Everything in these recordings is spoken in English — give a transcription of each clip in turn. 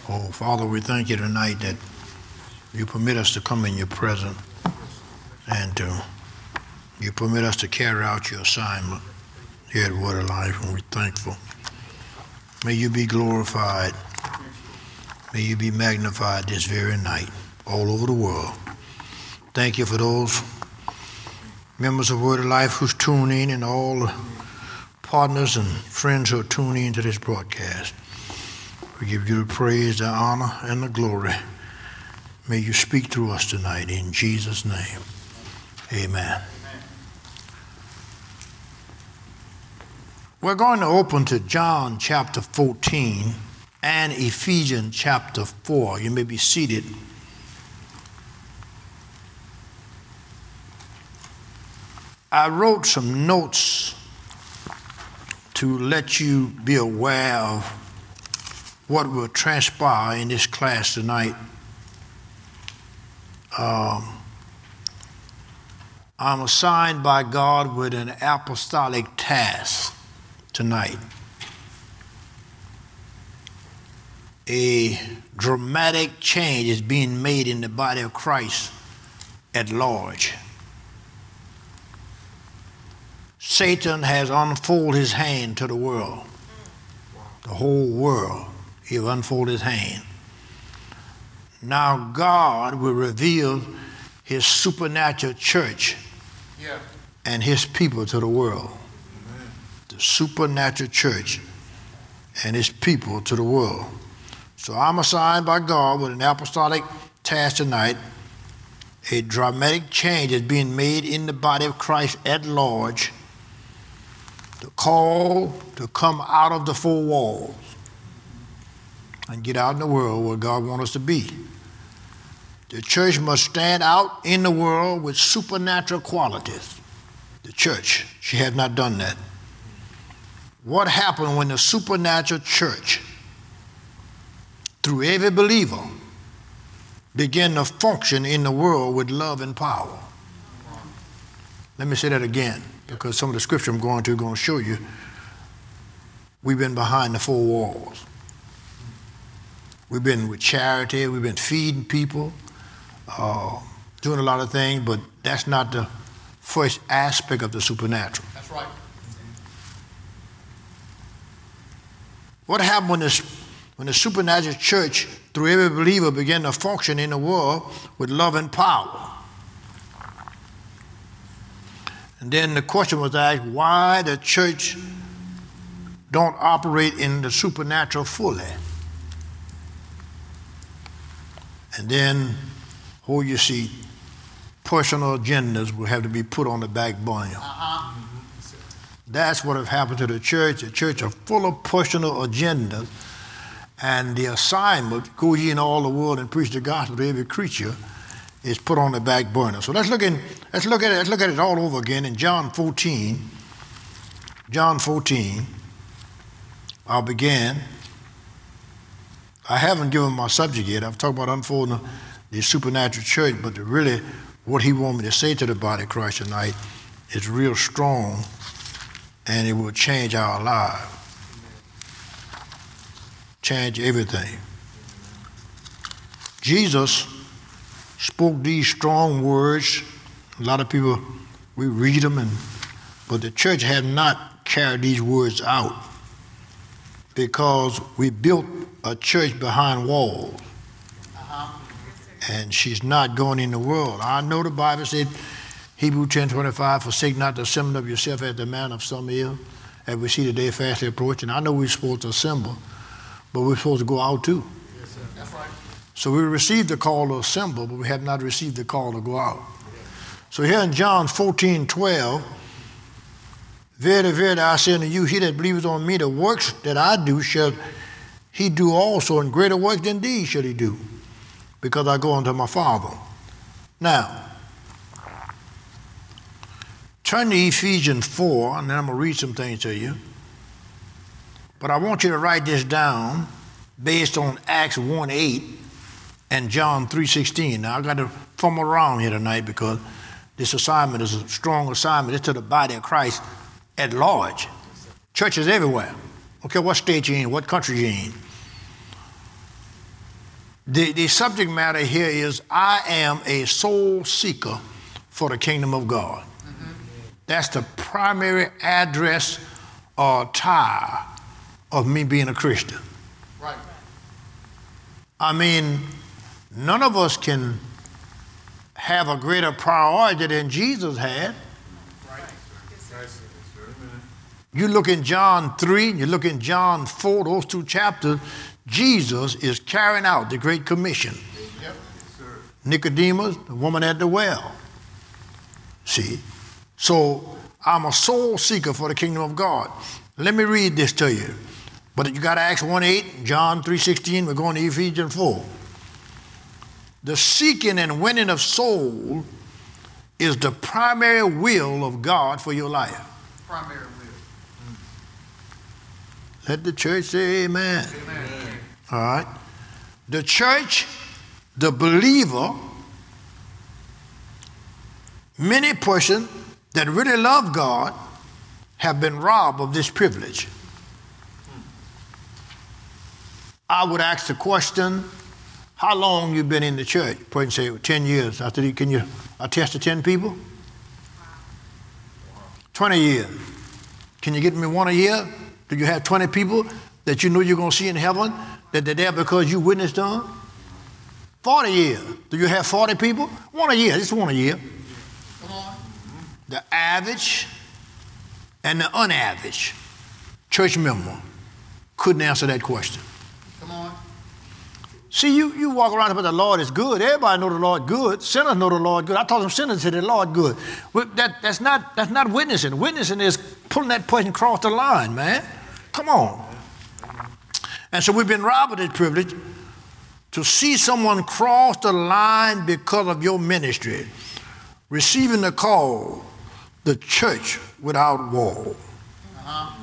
Oh, Father, we thank you tonight that you permit us to come in your presence and you permit us to carry out your assignment here at Word of Life, and we're thankful. May you be glorified. May you be magnified this very night all over the world. Thank you for those members of Word of Life who's tuned in and all the partners and friends who are tuning into this broadcast. We give you the praise, the honor, and the glory. May you speak through us tonight in Jesus' name. Amen. We're going to open to John chapter 14 and Ephesians chapter 4. You may be seated. I wrote some notes to let you be aware of what will transpire in this class tonight. I'm assigned by God with an apostolic task tonight. A dramatic change is being made in the body of Christ at large. Satan has unfolded his hand to the world, the whole world. He will unfold his hand. Now God will reveal his supernatural church and his people to the world. Amen. The supernatural church and his people to the world. So I'm assigned by God with an apostolic task tonight. A dramatic change is being made in the body of Christ at large. The call to come out of the four walls and get out in the world where God wants us to be. The church must stand out in the world with supernatural qualities. The church, she has not done that. What happened when the supernatural church, through every believer, began to function in the world with love and power? Let me say that again, because some of the scripture I'm going to is going to show you we've been behind the four walls. We've been with charity, we've been feeding people, doing a lot of things, but that's not the first aspect of the supernatural. That's right. What happened when the supernatural church, through every believer, began to function in the world with love and power? And then the question was asked, why the church don't operate in the supernatural fully? And then, you see, personal agendas will have to be put on the back burner. That's what has happened to the church. The church is full of personal agendas, and the assignment, go ye in all the world and preach the gospel to every creature, is put on the back burner. So let's look at it all over again in John 14. John 14, I'll begin. I haven't given my subject yet. I've talked about unfolding the supernatural church, but really what he wants me to say to the body of Christ tonight is real strong, and it will change our lives. Change everything. Jesus spoke these strong words. A lot of people, we read them, but the church has not carried these words out because we built a church behind walls. And she's not going in the world. I know the Bible said, Hebrews 10:25, forsake not the assembling of yourself as the manner of some is, as we see the day fastly approaching. I know we're supposed to assemble, but we're supposed to go out too. Yes, sir. That's right. So we received the call to assemble, but we have not received the call to go out. So here in John 14:12, verily, verily, I say unto you, he that believeth on me, the works that I do shall he do also, and greater works than these shall he do, because I go unto my Father. Now, turn to Ephesians 4, and then I'm going to read some things to you. But I want you to write this down based on Acts 1:8 and John 3:16. Now, I got to fumble around here tonight because this assignment is a strong assignment. It's to the body of Christ at large. Churches everywhere. Okay, what state you're in, what country you're in. The subject matter here is, I am a soul seeker for the kingdom of God. Mm-hmm. That's the primary address or tie of me being a Christian. Right. I mean, none of us can have a greater priority than Jesus had. Right. You look in John 3, you look in John 4, those two chapters, Jesus is carrying out the Great Commission. Yep. Nicodemus, the woman at the well. See? So I'm a soul seeker for the kingdom of God. Let me read this to you. But you got Acts 1:8, John 3:16, we're going to Ephesians 4. The seeking and winning of soul is the primary will of God for your life. Primary will. Let the church say amen. Amen. All right. The church, the believer, many persons that really love God have been robbed of this privilege. I would ask the question, how long you been in the church? Person say 10 years. I said, can you attest to 10 people? 20 years. Can you get me one a year? Do you have 20 people that you know you're going to see in heaven, that they're there because you witnessed them? 40 years. Do you have 40 people? One a year, just one a year. Come on. The average and the unaverage church member couldn't answer that question. Come on. See, you walk around about the Lord is good. Everybody know the Lord good. Sinners know the Lord good. I told them sinners say the Lord good. Well, that's not witnessing. Witnessing is pulling that person across the line, man. Come on. And so we've been robbed of this privilege to see someone cross the line because of your ministry, receiving the call, the church without wall. Uh-huh.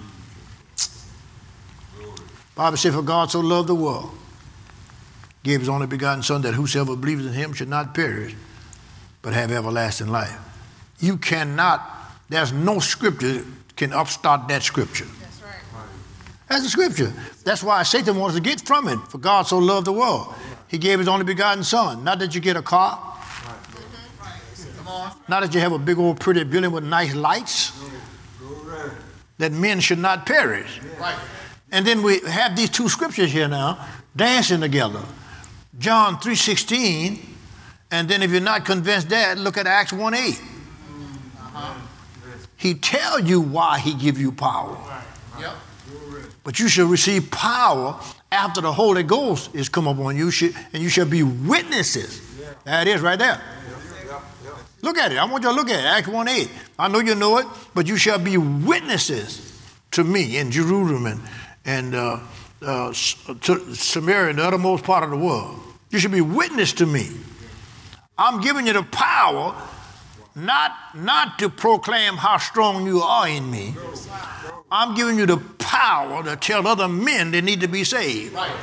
Bible said, for God so loved the world, gave his only begotten Son, that whosoever believes in him should not perish, but have everlasting life. You cannot, there's no scripture can upstart that scripture. That's right. That's the scripture. That's why Satan wants to get from it. For God so loved the world, he gave his only begotten Son. Not that you get a car. Come on. Not that you have a big old pretty building with nice lights. That men should not perish. Right. And then we have these two scriptures here now dancing together. John 3:16, and then if you're not convinced that, look at Acts 1:8. Uh-huh. He tell you why he give you power. Yep. But you shall receive power after the Holy Ghost is come upon you, and you shall be witnesses. There it is right there. Look at it. I want you to look at it. Acts 1:8. I know you know it, but you shall be witnesses to me in Jerusalem and to Samaria, the uttermost part of the world. You should be witness to me. I'm giving you the power not to proclaim how strong you are in me. I'm giving you the power to tell other men they need to be saved. Right.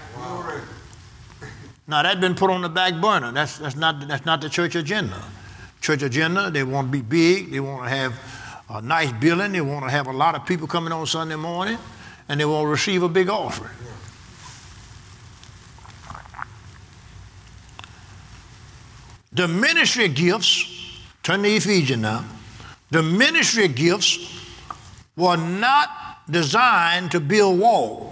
Now that's been put on the back burner. That's not the church agenda. Church agenda, they want to be big, they want to have a nice building, they want to have a lot of people coming on Sunday morning, and they want to receive a big offering. The ministry gifts, turn to Ephesians now, the ministry gifts were not designed to build walls,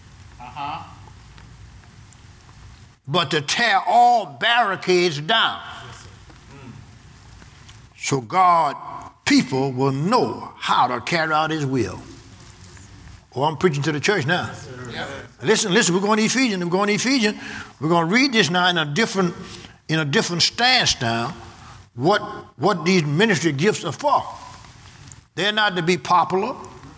but to tear all barricades down. So God, people will know how to carry out his will. Oh, I'm preaching to the church now. Yep. Listen, we're going to Ephesians. We're going to read this now in a different stance now, what these ministry gifts are for. They're not to be popular.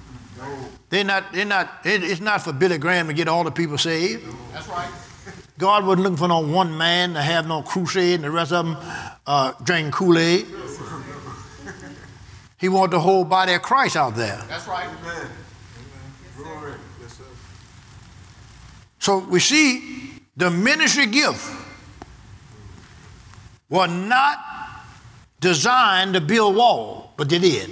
It's not for Billy Graham to get all the people saved. That's right. God wasn't looking for no one man to have no crusade and the rest of them drinking Kool-Aid. He wanted the whole body of Christ out there. That's right. Amen. Glory. Yes, sir. So we see the ministry gift were not designed to build walls, but they did.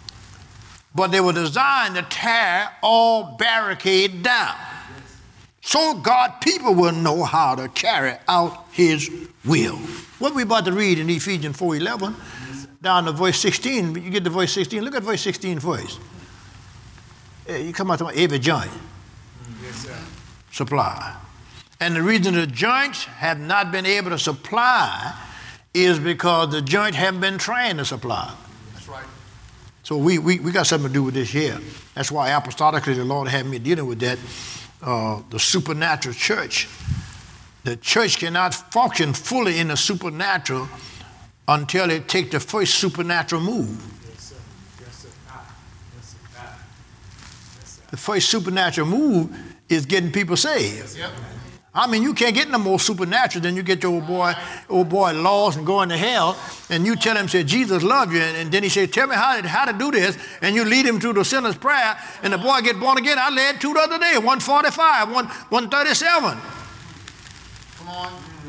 But they were designed to tear all barricades down. so God people will know how to carry out his will. What we about to read in Ephesians 4:11, down to verse 16, you get to verse 16, look at verse 16 first. You come out to every joint. Yes, sir. Supply. And the reason the joints have not been able to supply is because the joint haven't been trained to supply. That's right. So we got something to do with this here. That's why apostolically the Lord had me dealing with that, the supernatural church. The church cannot function fully in the supernatural until it takes the first supernatural move. Yes, sir. Yes, sir. Yes, sir. Yes, sir. The first supernatural move is getting people saved. Yep. I mean, you can't get no more supernatural than you get your old boy lost and going to hell, and you tell him, say, Jesus love you, and then he said, tell me how to do this, and you lead him through the sinner's prayer, and the boy get born again. I led two the other day, 145, 137. Come on.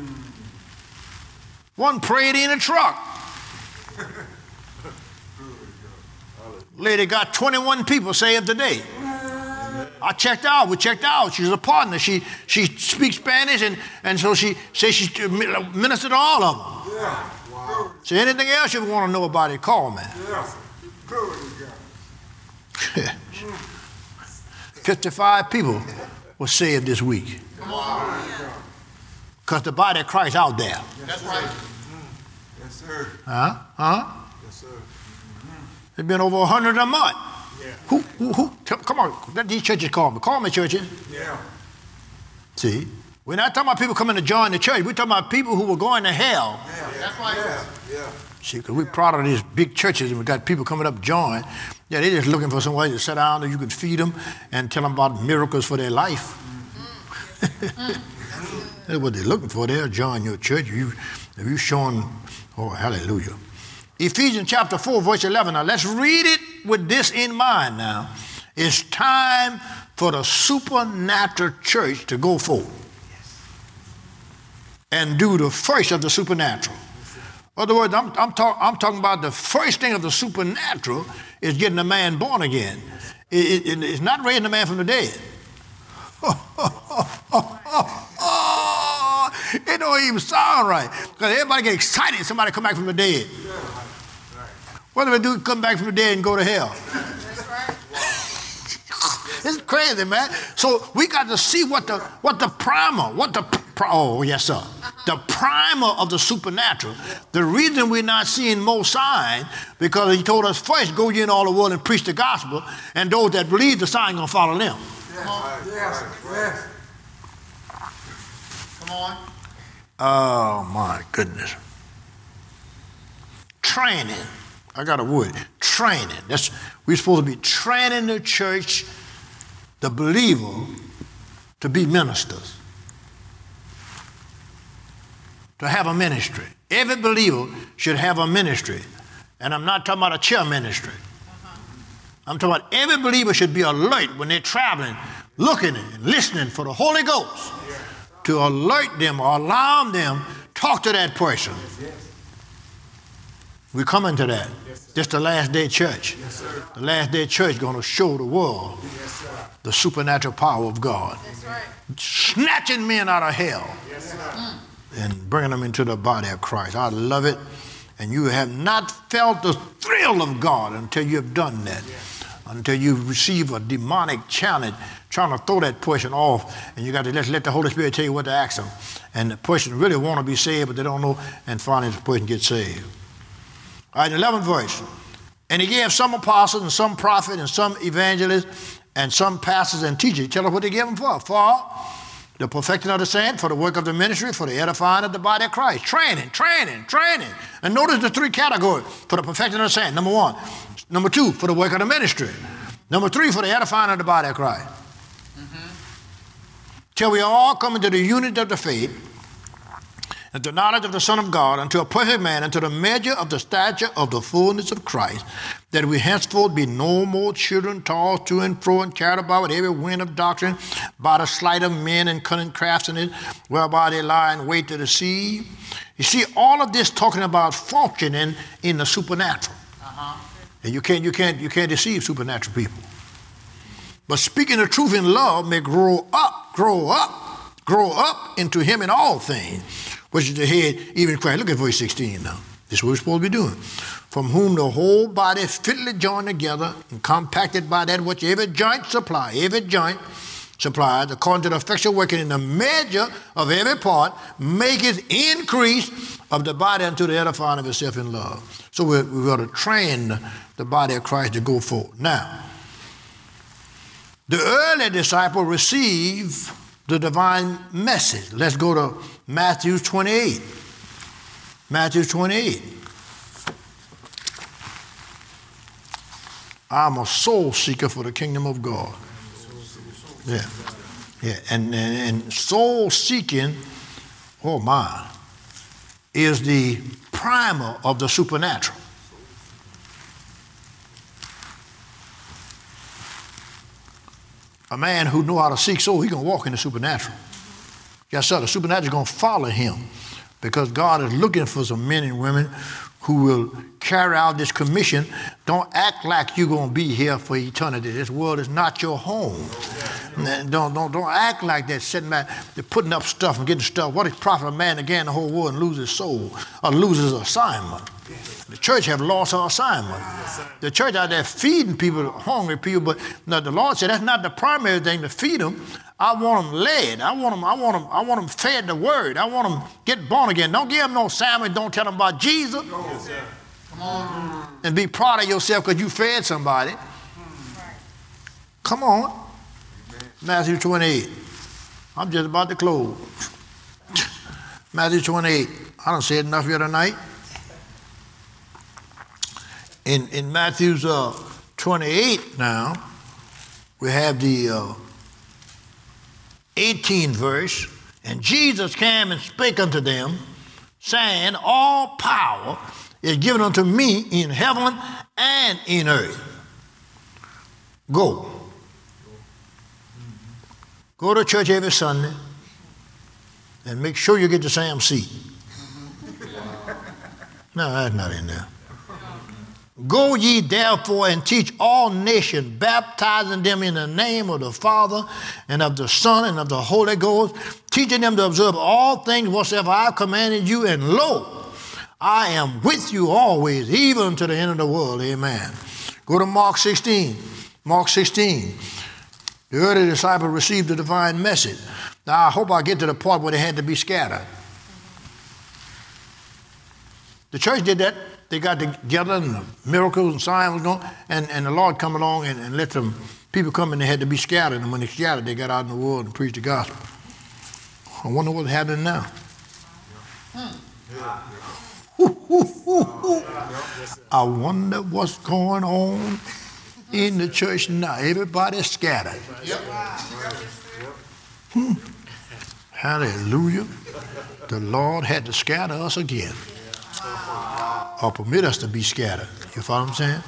One prayed in a truck. Lady got 21 people saved today. We checked out. She's a partner. She speaks Spanish, and so she says she ministered to all of them. Yeah. Wow. So anything else you want to know about it, call me. Yeah. Glory to God. 55 people were saved this week. Come on. Because the body of Christ out there. That's right. Yes, sir. Huh? Yes, sir. There's been over 100 a month. Yeah. Who? Come on, let these churches call me. Call me, churches. Yeah. See? We're not talking about people coming to join the church. We're talking about people who were going to hell. Yeah. That's right. Yeah. Yeah. See, because we're proud of these big churches and we got people coming up join. Yeah, they're just looking for somewhere to sit down and you can feed them and tell them about miracles for their life. That's what they're looking for. They'll join your church. If you show them, oh, hallelujah. Ephesians chapter 4, verse 11. Now, let's read it with this in mind now. It's time for the supernatural church to go forth and do the first of the supernatural. In other words, I'm talking about the first thing of the supernatural is getting a man born again. It's not raising a man from the dead. It don't even sound right. Because everybody get excited if somebody come back from the dead. What do they do? Come back from the dead and go to hell. That's right. It's crazy, man. So we got to see what the primer, oh yes sir, the primer of the supernatural. The reason we're not seeing more signs because he told us first go ye in all the world and preach the gospel, and those that believe the sign gonna follow them. Yes. Yes. Come on. Oh my goodness. Training. I got a word. Training. We're supposed to be training the church, the believer, to be ministers. To have a ministry. Every believer should have a ministry. And I'm not talking about a chair ministry. I'm talking about every believer should be alert when they're traveling, looking and listening for the Holy Ghost to alert them or alarm them, talk to that person. We're coming to that. Just the last day church. The last day church is going to show the world the supernatural power of God. That's right. Snatching men out of hell and bringing them into the body of Christ. I love it. And you have not felt the thrill of God until you have done that. Until you receive a demonic challenge trying to throw that person off, and you got to let the Holy Spirit tell you what to ask them. And the person really want to be saved, but they don't know, and finally the person gets saved. All right, 11th verse. And he gave some apostles and some prophets and some evangelists and some pastors and teachers. Tell us what they gave them for. For the perfecting of the saints, for the work of the ministry, for the edifying of the body of Christ. Training. And notice the three categories for the perfecting of the saints. Number one. Number two, for the work of the ministry. Number three, for the edifying of the body of Christ. Till we all come into the unity of the faith and the knowledge of the Son of God, unto a perfect man, unto the measure of the stature of the fullness of Christ, that we henceforth be no more children tossed to and fro and carried about with every wind of doctrine, by the sleight of men and cunning craftiness, whereby they lie in wait to deceive. You see, all of this talking about functioning in the supernatural. And you can't deceive supernatural people. but speaking the truth in love may grow up into him in all things, which is the head, even Christ. Look at verse 16 now. This is what we're supposed to be doing. From whom the whole body is fitly joined together and compacted by that which every joint supplies, according to the effectual working in the measure of every part, maketh increase of the body unto the edifying of itself in love. So we're going to train the body of Christ to go forward. Now, the early disciple received the divine message. Let's go to Matthew 28. Matthew 28. I'm a soul seeker for the kingdom of God. Yeah. And soul seeking, oh my, is the primer of the supernatural. A man who knows how to seek soul, he can walk in the supernatural. Yes, sir, the supernatural is going to follow him because God is looking for some men and women who will carry out this commission. Don't act like you're going to be here for eternity. This world is not your home. Don't act like that, sitting back, they're putting up stuff and getting stuff. What is profit a man to gain the whole world and lose his soul or lose his assignment? The church have lost her assignment. The church out there feeding people, hungry people, but no, the Lord said that's not the primary thing to feed them. I want them led. I want them fed the word. I want them get born again. Don't give them no sandwich. Don't tell them about Jesus. Come on. And be proud of yourself because you fed somebody. Come on. Matthew 28. I'm just about to close. Matthew 28. I done said enough here tonight. In Matthew 28 now, we have the 18th verse. And Jesus came and spake unto them, saying, all power is given unto me in heaven and in earth. Go. Go to church every Sunday and make sure you get the same seat. No, that's not in there. Go ye therefore and teach all nations, baptizing them in the name of the Father and of the Son and of the Holy Ghost, teaching them to observe all things whatsoever I have commanded you, and lo, I am with you always, even to the end of the world. Amen. Go to Mark 16. Mark 16. The early disciples received the divine message. Now, I hope I get to the part where they had to be scattered. The church did that. They got together and the miracles and signs was going, and the Lord come along and let them people come and they had to be scattered. And when they scattered, they got out in the world and preached the gospel. I wonder what's happening now. I wonder what's going on in the church now. Everybody's scattered. Hallelujah. The Lord had to scatter us again. Or permit us to be scattered. You follow what I'm saying?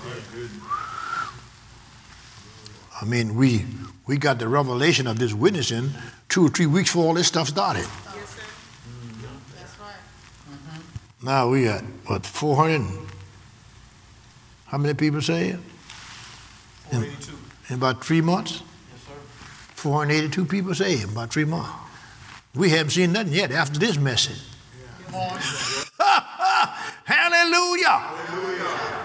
I mean, we got the revelation of this witnessing 2 or 3 weeks before all this stuff started. Yes, sir. That's right. Now we got, 400? How many people saved? 482. In about 3 months? Yes, sir. 482 people saved in about 3 months. We haven't seen nothing yet after this message. Come on. Hallelujah. Hallelujah.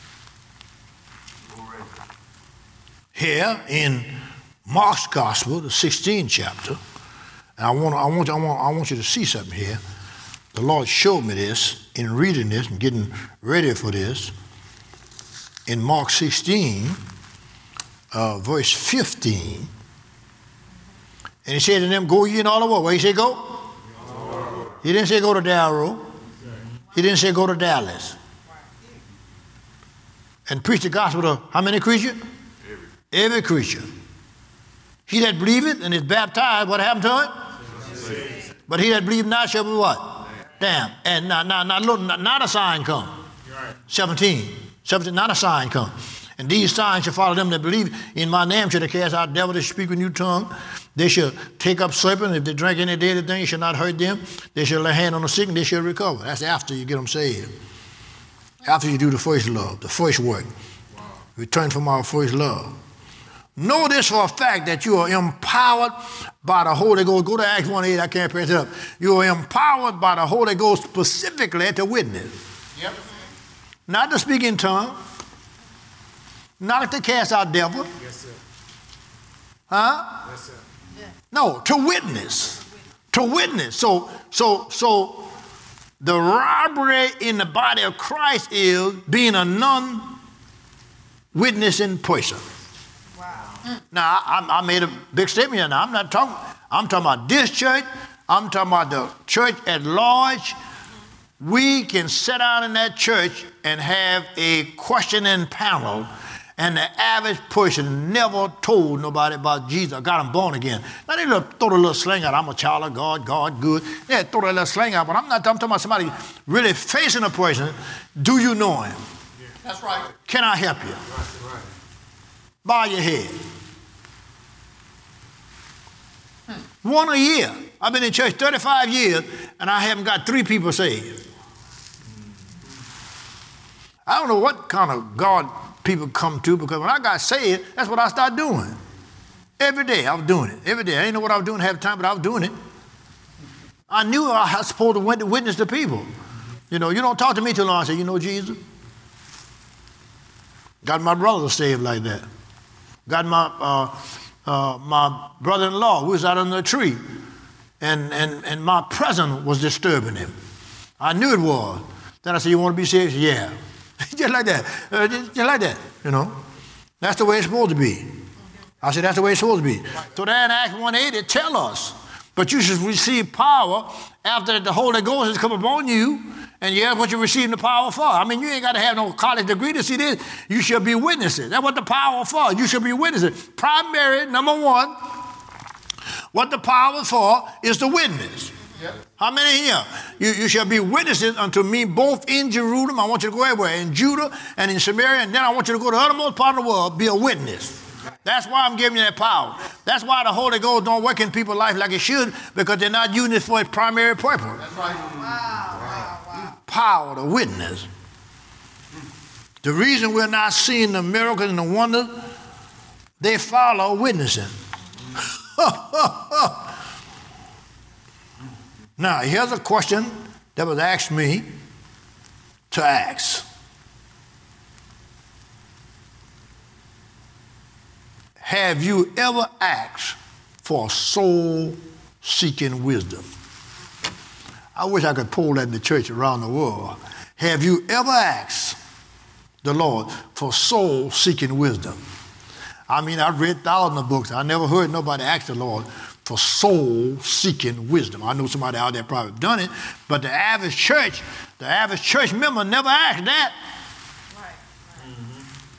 Here in Mark's Gospel, the 16th chapter, and I want you to see something here. The Lord showed me this in reading this and getting ready for this. In Mark 16, verse 15, and he said to them, go ye in all the world. Where he said go? He didn't say go to Darrow. He didn't say go to Dallas. And preach the gospel to how many creatures? Every creature. He that believeth and is baptized, what happened to him? But he that believeth not shall be what? Damn. And not a sign come. 17, not a sign come. And these signs shall follow them that believe. In my name shall they cast out devils, they shall speak with new tongue. They shall take up serpents. If they drink any deadly thing, it shall not hurt them. They shall lay hand on the sick and they shall recover. That's after you get them saved. After you do the first love, the first work. Return from our first love. Know this for a fact that you are empowered by the Holy Ghost. Go to Acts 1:8. I can't press it up. You are empowered by the Holy Ghost specifically to witness. Yep. Not to speak in tongues. Not to cast out devils. Yes, sir. Huh? Yes, sir. No, to witness. To witness. So the robbery in the body of Christ is being a non-witnessing person. Wow. Now, I made a big statement here. Now, I'm talking about this church. I'm talking about the church at large. We can sit down in that church and have a questioning panel, and the average person never told nobody about Jesus, got them born again. Now, they throw the little slang out. I'm a child of God, God good. Yeah, throw that little slang out, but I'm talking about somebody really facing a person. Do you know him? That's right. Can I help you? Right. Bow your head. One a year. I've been in church 35 years, and I haven't got 3 people saved. I don't know what kind of God people come to, because when I got saved, that's what I started doing. Every day I was doing it. Every day. I didn't know what I was doing half the time, but I was doing it. I knew I was supposed to witness to people. You know, you don't talk to me too long. I say, you know Jesus? Got my brother saved like that. Got my brother-in-law who was out under a tree, and my presence was disturbing him. I knew it was. Then I said, you want to be saved? Yeah. Just like that. Just like that, you know. That's the way it's supposed to be. I said, that's the way it's supposed to be. So there in Acts 1:8, it tells us, but you should receive power after the Holy Ghost has come upon you, and that's what you're receiving the power for. I mean, you ain't got to have no college degree to see this. You should be witnesses. That's what the power for. You should be witnesses. Primary, number one, what the power is for is the witness. Yep. How many here? You shall be witnesses unto me both in Jerusalem. I want you to go everywhere, in Judah and in Samaria, and then I want you to go to the uttermost part of the world, be a witness. That's why I'm giving you that power. That's why the Holy Ghost don't work in people's life like it should, because they're not using it for its primary purpose. That's right. Wow. Power to witness. The reason we're not seeing the miracles and the wonders, they follow witnessing. Now, here's a question that was asked me to ask. Have you ever asked for soul-seeking wisdom? I wish I could pull that in the church around the world. Have you ever asked the Lord for soul-seeking wisdom? I mean, I've read thousands of books. I never heard nobody ask the Lord for soul-seeking wisdom. I know somebody out there probably done it, but the average church member never asked that. Right. Mm-hmm.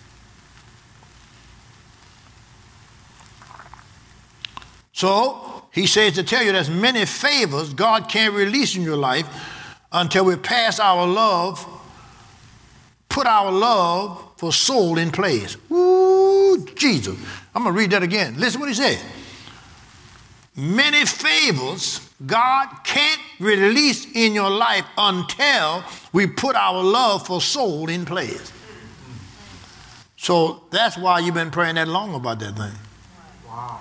So he says to tell you there's many favors God can't release in your life until we pass our love, put our love for soul in place. Ooh, Jesus. I'm going to read that again. Listen what he said. Many favors God can't release in your life until we put our love for soul in place. So that's why you've been praying that long about that thing. Wow.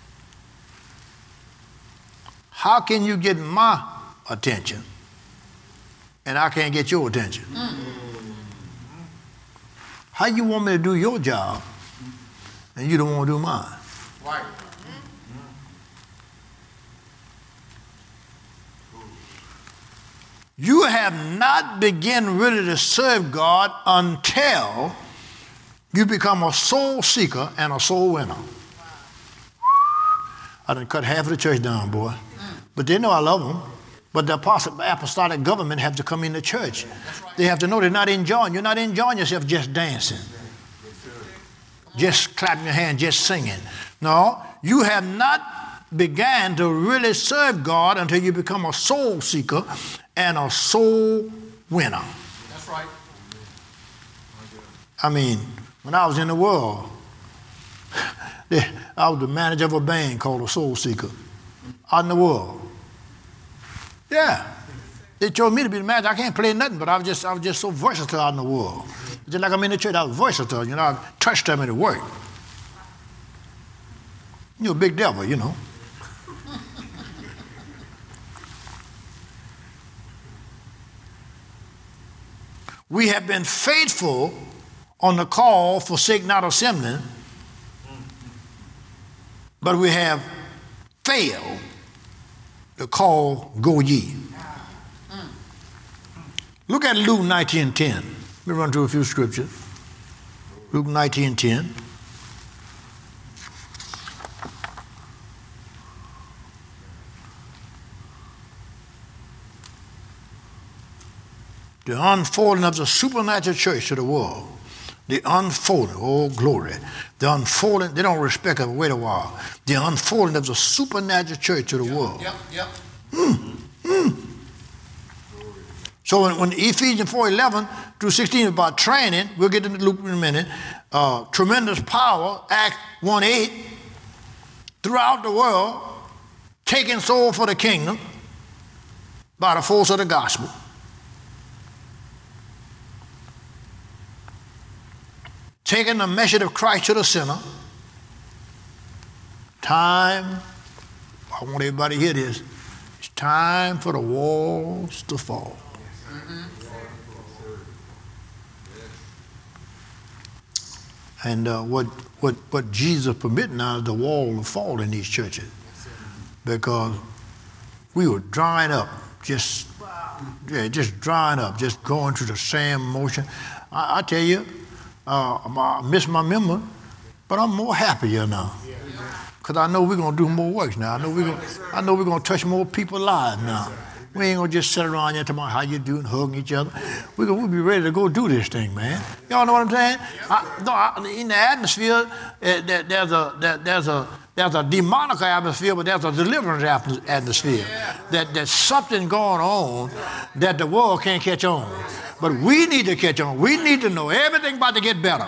How can you get my attention and I can't get your attention? How you want me to do your job and you don't want to do mine? Right. You have not begun really to serve God until you become a soul seeker and a soul winner. I done cut half of the church down, boy. But they know I love them. But the apostolic government have to come in the church. They have to know they're not enjoying. You're not enjoying yourself just dancing, just clapping your hands, just singing. No, you have not began to really serve God until you become a soul seeker and a soul winner. That's right. I mean, when I was in the world, I was the manager of a band called a Soul Seeker out in the world. Yeah. They chose me to be the manager. I can't play nothing, but I was just so versatile out in the world. Just like I'm in the church, I was versatile. You know, I touched them at work. You're a big devil, you know. We have been faithful on the call, forsake not assembling, but we have failed the call, go ye. Look at Luke 19:10. Let me run through a few scriptures. Luke 19:10. The unfolding of the supernatural church to the world. The unfolding, oh glory. The unfolding, they don't respect it, wait a while. The unfolding of the supernatural church to the world. So when Ephesians 4:11 through 16 is about training, we'll get into Luke in a minute. Tremendous power, Acts 1:8, throughout the world, taking soul for the kingdom by the force of the gospel. Taking the message of Christ to the sinner. Time, I want everybody to hear this, it's time for the walls to fall. And what Jesus permitted now is the wall to fall in these churches. Because we were drying up, just drying up, just going through the same motion. I tell you, I miss my member, but I'm more happier now. Because I know we're going to do more works now. I know we're going to touch more people's lives now. We ain't going to just sit around here talking about how you doing, hugging each other. We'll be ready to go do this thing, man. Y'all know what I'm saying? In the atmosphere, there's a demonic atmosphere, but there's a deliverance atmosphere. There's something going on that the world can't catch on. But we need to catch on. We need to know everything about to get better.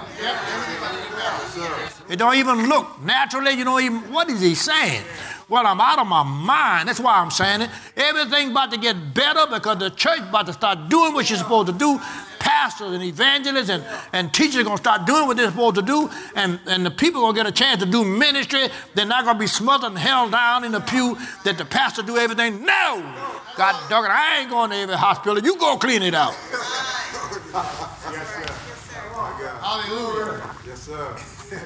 It don't even look naturally. You know, even what is he saying? Well, I'm out of my mind. That's why I'm saying it. Everything about to get better because the church about to start doing what she's supposed to do. Pastors and evangelists and teachers are going to start doing what they're supposed to do. And the people are going to get a chance to do ministry. They're not going to be smothered and held down in the pew that the pastor do everything. No! God dog it, I ain't going to every hospital. You go clean it out. Yes, sir. Hallelujah. Yes, sir.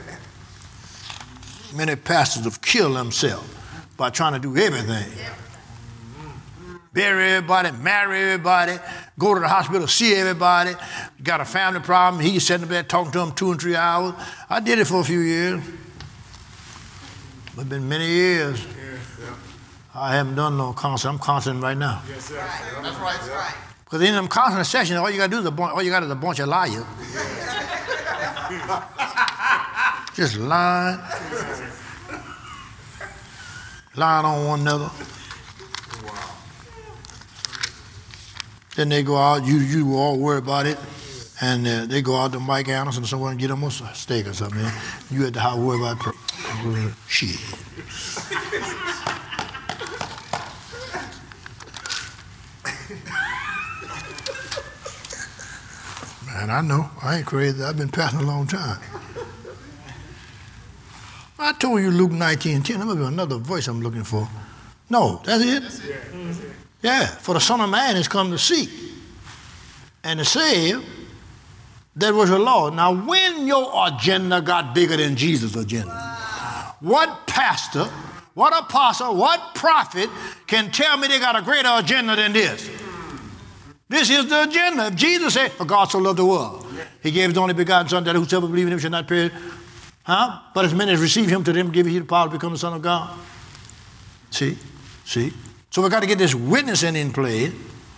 Many pastors have killed themselves by trying to do everything. Bury everybody, marry everybody, go to the hospital, see everybody. Got a family problem, he's sitting there talking to them 2 and 3 hours. I did it for a few years. It's been many years. I haven't done no counseling. I'm counseling right now. Yes, sir. That's right. That's right. Because in them counseling sessions, all you got to do is a bunch of liars. Just lying on one another. Wow. Then they go out, you were all worried about it, and they go out to Mike Anderson or somewhere and get them a steak or something. You at the house worried about it. Shit. Man, I know. I ain't crazy. I've been passing a long time. I told you Luke 19:10. There must be another voice I'm looking for. No, that's it? That's it. Yeah, for the Son of Man has come to seek and to save that was your Lord. Now, when your agenda got bigger than Jesus' agenda, what pastor, what apostle, what prophet can tell me they got a greater agenda than this? This is the agenda. If Jesus said, for God so loved the world, he gave his only begotten Son, that whosoever believes in him shall not perish. But as many as receive him, to them give he the power to become the Son of God. See? So we got to get this witnessing in play.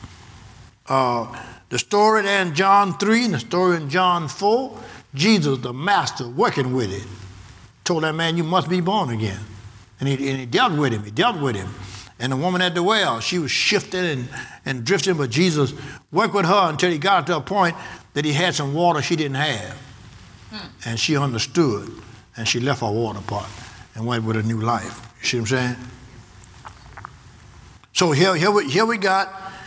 The story there in John 3 and the story in John 4, Jesus, the master, working with it, told that man, you must be born again. And he dealt with him. And the woman at the well, she was shifting and drifting, but Jesus worked with her until he got to a point that he had some water she didn't have. And she understood, and she left her water pot and went with a new life. You see what I'm saying? So here we got.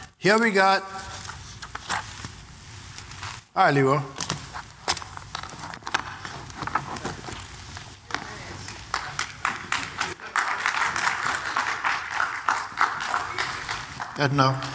All right, Leroy. That's enough.